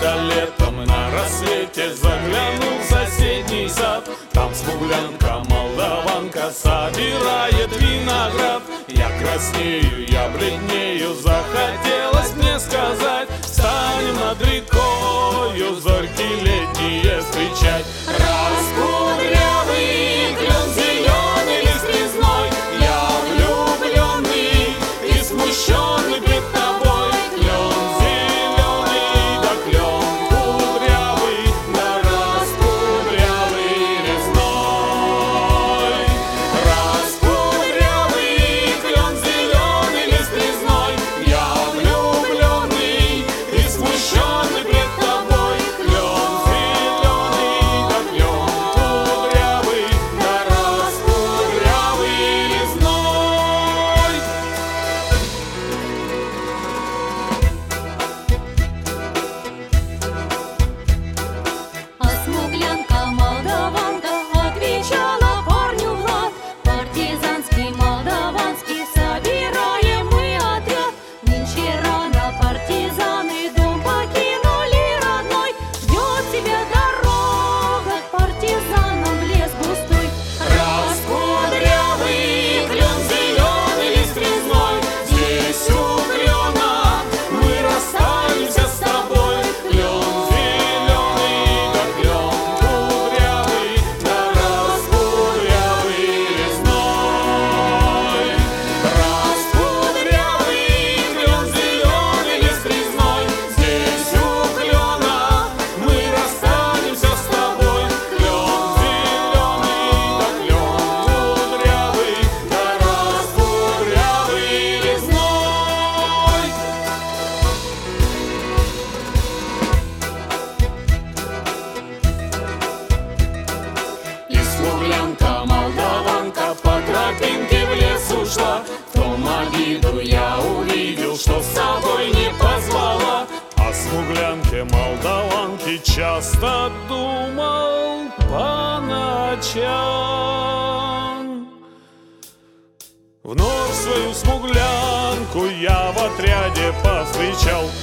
Как-то летом на рассвете заглянул в соседний сад. Там смуглянка, молдаванка собирает виноград. Я краснею, я бледнею, захотелось мне сказать: встанем над рекою зорьки летние встречать. Раскудрявый клен зеленый лист резной, я влюбленный и смущенный пред тобой. Клен зеленый, да клен кудрявый, да раскудрявый резной. Раскудрявый клен зеленый лист резной, я влюбленный и смущенный пред тобой. Клен зеленый, да клен кудрявый, да раскудрявый резной. А смуглянка-молдаванка отвечала парню в лад: партизанский, молдаванский, собираем мы отряд. Нынче рано партизаны дом покинули родной. Ждет тебя дорога к партизанам в лес густой. Раскудрявый клен зеленый лист резной, здесь у клена мы расстанемся с тобой. Клен зеленый, да клен кудрявый, да раскудрявый резной. Раскудрявый клен зеленый лист резной, здесь у клена мы расстанемся с тобой. Клен зеленый, да клен кудрявый, да раскудрявый резной. И смуглянка, молдаванка по тропинке в лес ушла. В том обиду я увидел, что с собой не позвала. О смуглянке, молдаванке часто думал по ночам. Вновь свою смуглянку я в отряде повстречал.